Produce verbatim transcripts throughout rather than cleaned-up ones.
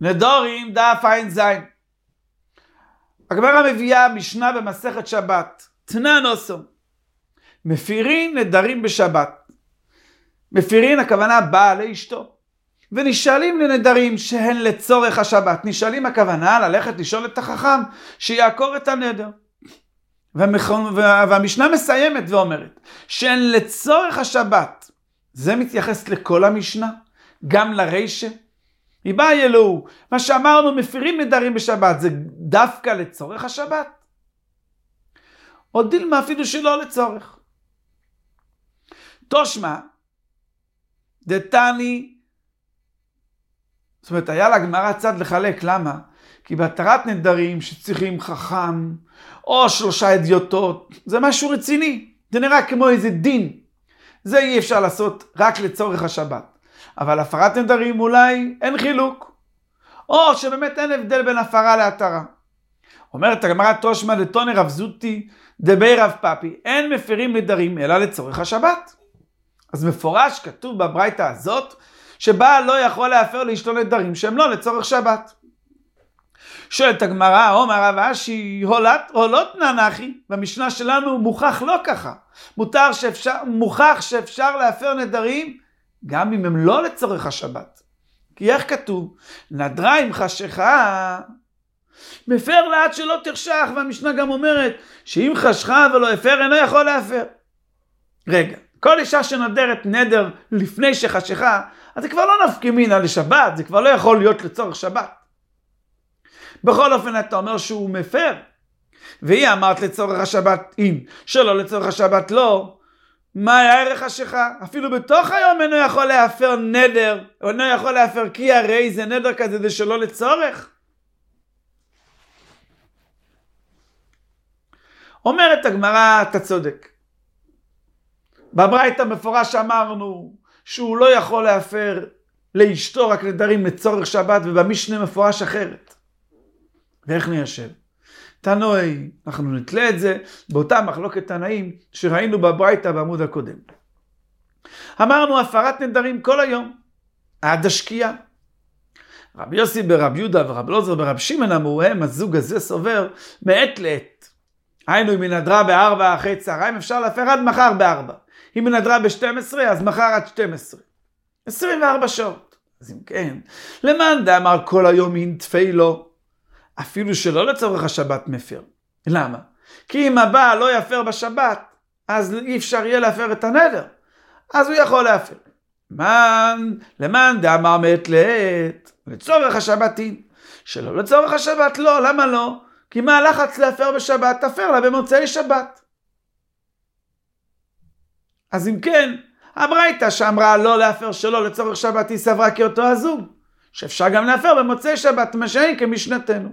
נדורים דף עין זין. הגמרא מביאה משנה במסכת שבת. תנן אוסום. מפירין נדרים בשבת. מפירין הכוונה באה לאשתו. ונשאלים לנדרים שהן לצורך השבת. נשאלים הכוונה ללכת לשאול את החכם שיעקור את הנדר. והמשנה מסיימת ואומרת שהן לצורך השבת. זה מתייחס לכל המשנה, גם לרישה. היא באה אלוהו, מה שאמרנו מפירים נדרים בשבת, זה דווקא לצורך השבת? או דילמה אפילו שלא לצורך. תושמה, דתני, זאת אומרת, היה לגמרא צד לחלק, למה? כי בהתרת נדרים שצריכים חכם, או שלושה אדיוטות, זה משהו רציני, זה נראה כמו איזה דין. זה אי אפשר לעשות רק לצורך השבת. אבל הפרת נדרים אולי אין חילוק. או שבאמת אין הבדל בין הפרה להתרה. אומרת הגמרא תושמה לתוני רב זוטי דבי רב פאפי. אין מפירים נדרים אלא לצורך השבת. אז מפורש כתוב בברייתא הזאת שבעל לא יכול להפר לאשתו נדרים שהם לא לצורך שבת. שואלת הגמרא, אומר רב אשי, הולות ננחי, במשנה שלנו מוכח לא ככה. מותר שאפשר, מוכח שאפשר להפר נדרים גם אם הם לא לצורך השבת. כי איך כתוב? נדרה עם חשיכה, מפר לעד שלא תחשך, והמשנה גם אומרת שאם חשכה ולא הפר אינו יכול להפר. רגע, כל אישה שנדרת נדר לפני שחשיכה, אז זה כבר לא נפקא מינה לשבת, זה כבר לא יכול להיות לצורך שבת. בכל אופן אתה אומר שהוא מפר, והיא אמרת לצורך השבת אם, שלא לצורך השבת לא, מה הערך חשיכה? אפילו בתוך היום אינו יכול להפר נדר, או אינו יכול להפר כי הרי זה נדר כזה זה שלא לצורך. אומרת הגמרא, אתה צודק. בברייתא מפורש אמרנו שהוא לא יכול להפר לאשתו רק נדרים לצורך שבת, ובמשנה מפורש אחרת. ואיך ניישב? תנאי, אנחנו נתלה את זה באותה מחלוקת תנאים שראינו בברייתא בעמוד הקודם. אמרנו הפרת נדרים כל היום, עד השקיעה. רבי יוסי ברב יהודה ורב אלעזר ברב שמעון אמרו, הם הזוג הזה סובר מעת לעת. היינו אם היא נדרה בארבע אחרי צהריים, אפשר להפר עד מחר בארבע. אם היא נדרה ב-שתים עשרה, אז מחר עד שתים עשרה. עשרים וארבע שעות. אז אם כן, למאן דאמר כל היום אין תפילו, אפילו שלא לצורך השבת מפר. למה? כי אם הבעל לא יפר בשבת, אז אי אפשר יהיה להפר את הנדר. אז הוא יכול להפר. מן, למאן דאמר מעת לעת, לצורך השבתין. שלא לצורך השבת לא, למה לא? כי מה הלחץ להפר בשבת? תפר לה במוצאי שבת. אז אם כן, הברייתא שאמרה לא להפר שלא לצורך שבת היא סברה כאותו הזוג. שאפשר גם להפר במוצאי שבת, מה שאין כמשנתנו.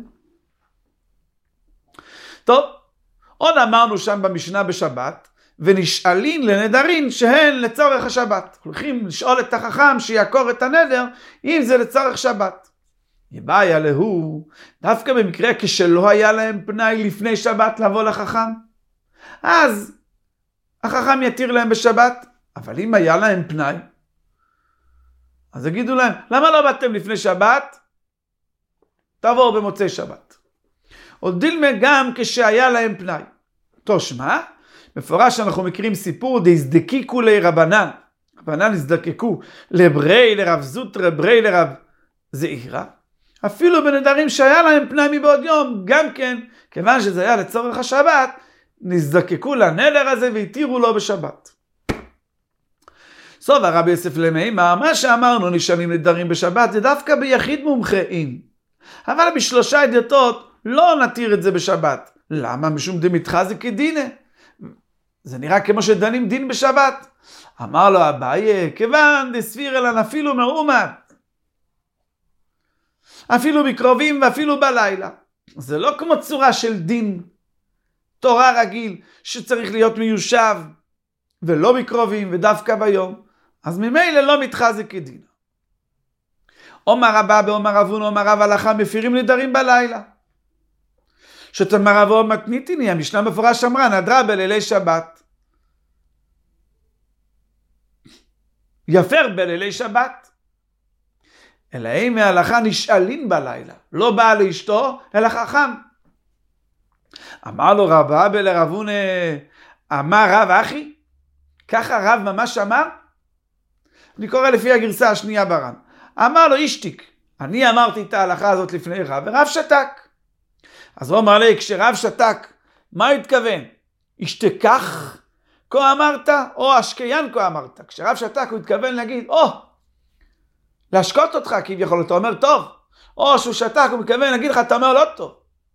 טוב, עוד אמרנו שם במשנה בשבת, ונשאלים לנדרים שהן לצורך השבת. הולכים לשאול את החכם שיעקור את הנדר, אם זה לצורך שבת. יבעיה להוא, דווקא במקרה כשלא היה להם פנאי לפני שבת לבוא לחכם, אז החכם יתיר להם בשבת, אבל אם היה להם פנאי, אז יגידו להם, למה לא באתם לפני שבת? תבואו במוצאי שבת. עוד דילמה גם כשהיה להם פנאי. תושמה, מפורש אנחנו מכירים סיפור, דהזדקיקו לרבנן. רבנן הזדקקו לברי לרב זוטרא, ברי לרב זעירא. אפילו בנדרים שהיה להם פנאי מבעוד יום, גם כן, כיוון שזה היה לצורך השבת, נזדקקו לנדר הזה והתירו לו בשבת. סוף הרבי יוסף למימר, מה שאמרנו נשאלים נדרים בשבת, זה דווקא ביחיד מומחאים. אבל בשלושה אדיוטות לא נתיר את זה בשבת. למה? משום דמתחזק כדינה. זה נראה כמו שדנים דין בשבת. אמר לו אביי, כיוון דספיר אלא נפילו מאומת. אפילו בקרובים ואפילו בלילה. זה לא כמו צורה של דין תורה רגיל שצריך להיות מיושב ולא בקרובים ודווקא ביום. אז ממילא לא מתחזק כדין. אומר רבא באומר אבון אומר רב הלכה מפירים נדרים בלילה. שתאמר רבו מתניתיני, המשנה מפורש אמרה נדרה בלילי שבת. יפר בלילי שבת. אלא אם מההלכה נשאלין בלילה, לא בא לאשתו, אלא חכם. אמר לו רב אבא לרב הונא, אמר רב אחי? ככה רב ממש אמר? אני קורא לפי הגרסה השנייה בר"ן. אמר לו אישתיק, אני אמרתי את ההלכה הזאת לפני רב, ורב שתק. אז הוא אמר לי, כשרב שתק, מה התכוון? אשתכח כה אמרת, או אשקיין כה אמרת. כשרב שתק הוא התכוון להגיד, או, להשקוט אותך כביכול, אתה אומר טוב. או שהוא שתק, הוא מתכוון להגיד לך, אתה אומר לא טוב.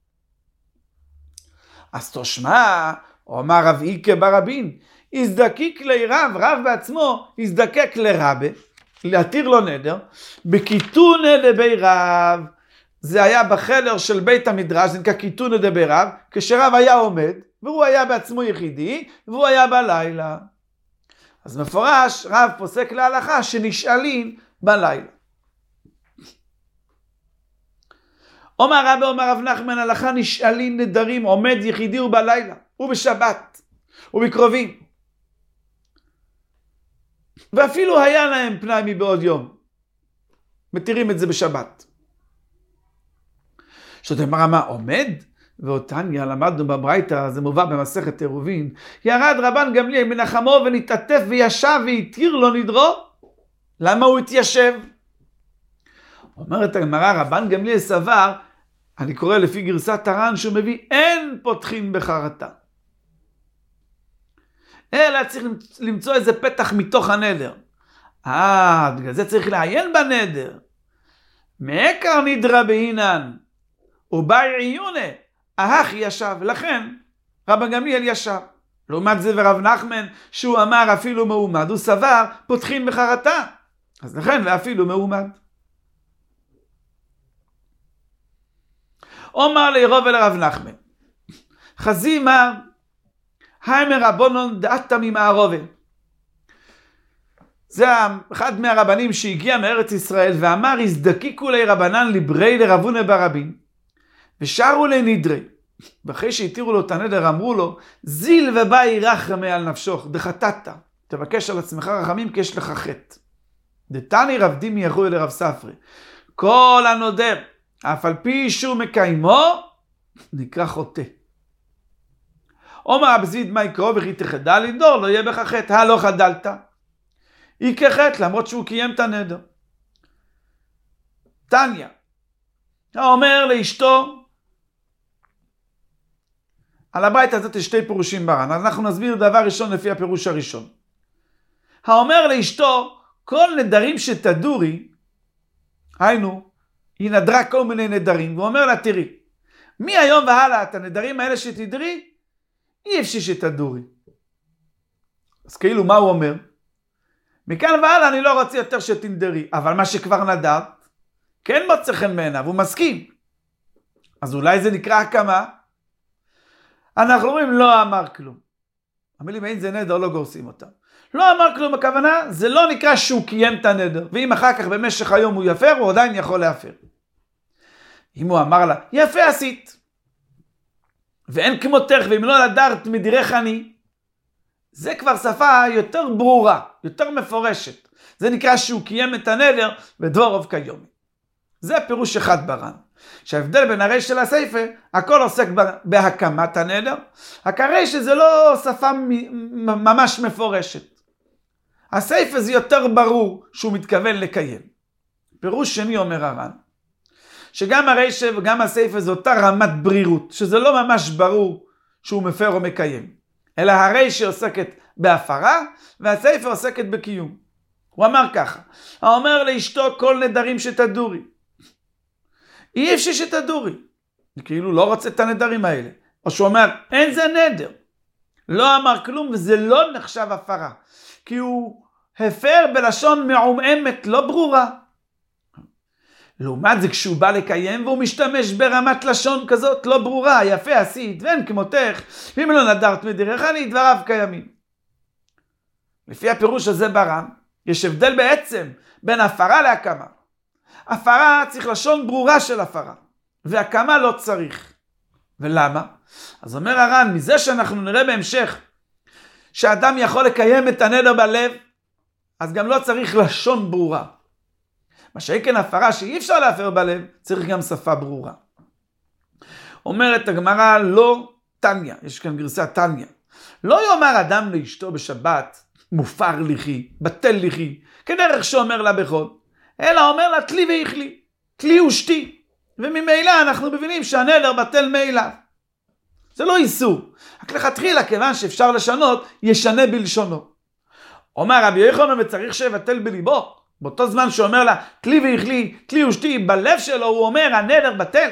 אז תשמע, הוא אמר רב איקה ברבין, הזדקיק לי רב, רב בעצמו, הזדקק לרבה, להתיר לו נדר, בקיתונה דבי רב, זה היה בחדר של בית המדרש, זה נקרא קיתונה דבי רב, כשרב היה עומד, והוא היה בעצמו יחידי, והוא היה בלילה. אז מפורש, רב פוסק להלכה שנשאלים בלילה. אומר רבי, אומר רב נחמן, הלכה נשאלים נדרים, עומד יחידי ובלילה, ובשבת, ובקרובים. ואפילו היה להם פנאי מבעוד יום. מתירים את זה בשבת. זאת אומרת, מה עומד? ואותניה למדנו בברייתא, זה מובא במסכת עירובין, ירד רבן גמליאל מנחמו ונתעטף וישב והתיר לו נדרו. למה הוא התיישב? אומרת הגמרא, רבן גמליאל סבר, אני קורא לפי גרסת הר"ן שהוא מביא, אין פותחים בחרטה. אלא צריך למצוא איזה פתח מתוך הנדר. אה, בגלל זה צריך לעיין בנדר. מעקר נדרה בהינן, ובאי עיונה, אהך ישב, לכן רבן גמליאל ישב. לעומת זה ורב נחמן, שהוא אמר אפילו מעומד, הוא סבר, פותחים בחרטה. אז לכן ואפילו מעומד. אומר לירוב אל רב נחמן, חזימה, היימר רבונון דעתה ממערובה. זה אחד מהרבנים שהגיע מארץ ישראל ואמר, הזדקיקו לי רבנן לברי לרב הונא ברבין, ושרו לי נדרי. ואחרי שהתירו לו את הנדר אמרו לו, זיל ובאי רחמי על נפשוך, דחטאת, תבקש על עצמך רחמים כי יש לך חטא. דתני רב דימי יחוי לרב ספרי, כל הנודר, אף על פי שהוא מקיימו, נקרא חוטא. אומר רב זיד מה יקרו וכי תחדל לנדור, לא יהיה בך חטא, הלא חדלת. יקרה חטא למרות שהוא קיים את הנדר. תניא, אומר לאשתו, על הבית הזאת יש שתי פירושים בר"ן, אז אנחנו נסביר דבר ראשון לפי הפירוש הראשון. האומר לאשתו, כל נדרים שתדורי, היינו, היא נדרה כל מיני נדרים, והוא אומר לה, תראי, מהיום והלאה את הנדרים האלה שתדרי, אי אפשר שתדורי. אז כאילו מה הוא אומר? מכאן והלאה אני לא רוצה יותר שתנדרי, אבל מה שכבר נדרת, כן מוצא חן בעיניו, הוא מסכים. אז אולי זה נקרא הקמה? אנחנו אומרים לא אמר כלום. המילים אין זה נדר, לא גורסים אותם. לא אמר כלום, הכוונה, זה לא נקרא שהוא קיים את הנדר, ואם אחר כך במשך היום הוא יפר, הוא עדיין יכול להפר. אם הוא אמר לה, יפה עשית, ואין כמותך, ואם לא נדרת מדירך אני, זה כבר שפה יותר ברורה, יותר מפורשת. זה נקרא שהוא קיים את הנדר בדבורוב כיומי. זה פירוש אחד בר"ן. שההבדל בין הרי של הסייפה, הכל עוסק בהקמת הנדר. הקרי שזה לא שפה ממש מפורשת. הסייפה זה יותר ברור שהוא מתכוון לקיים. פירוש שני אומר הר"ן, שגם הרי וגם הסייפה זה אותה רמת ברירות, שזה לא ממש ברור שהוא מפר או מקיים. אלא הרי שעוסקת בהפרה, והסייפה עוסקת בקיום. הוא אמר ככה, האומר לאשתו כל נדרים שתדורי. אי אפשר שתדורי. כאילו לא רוצה את הנדרים האלה. או שהוא אומר, אין זה נדר. לא אמר כלום וזה לא נחשב הפרה. כי הוא הפר בלשון מעומעמת, לא ברורה. לעומת זה כשהוא בא לקיים והוא משתמש ברמת לשון כזאת לא ברורה, יפה עשית ואין כמותך, ואם לא נדרת מדרך אני דבריו קיימים. לפי הפירוש הזה בר"ן, יש הבדל בעצם בין הפרה להקמה. הפרה צריך לשון ברורה של הפרה, והקמה לא צריך. ולמה? אז אומר הר"ן, מזה שאנחנו נראה בהמשך, שאדם יכול לקיים את הנדר בלב, אז גם לא צריך לשון ברורה. מה שכן הפרה שאי אפשר להפר בלב, צריך גם שפה ברורה. אומרת הגמרא, לא תניא, יש כאן גרסה תניא. לא יאמר אדם לאשתו בשבת, מופר ליחי, בטל ליחי, כדרך שאומר לה בחול, אלא אומר לה, תלי ואיכלי, תלי ושתי. וממילא אנחנו מבינים שהנדר בטל מאליו. זה לא איסור. רק לכתחילה, כיוון שאפשר לשנות, ישנה בלשונו. אומר רבי יוחנן, וצריך שיבטל בליבו. באותו זמן שאומר לה, תלי ואיכלי, תלי ושתי, בלב שלו הוא אומר, הנדר בטל.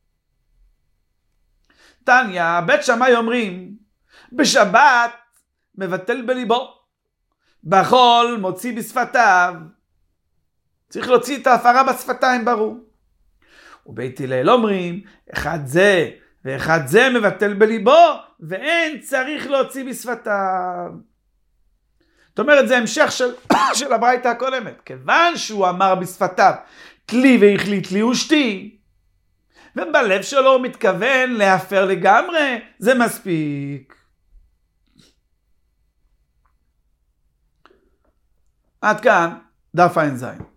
תניא, בית שמאי אומרים, בשבת מבטל בליבו, בחול מוציא בשפתיו. צריך להוציא את ההפרה בשפתיים, ברור. ובית הלל אומרים, אחד זה ואחד זה מבטל בליבו, ואין צריך להוציא בשפתיו. זאת אומרת, זה המשך של, של הברייתא הקודמת. כיוון שהוא אמר בשפתיו, תלי ואיכלי, תלי ושתי, ובלב שלו הוא מתכוון להפר לגמרי, זה מספיק. עד כאן דף ע"ז.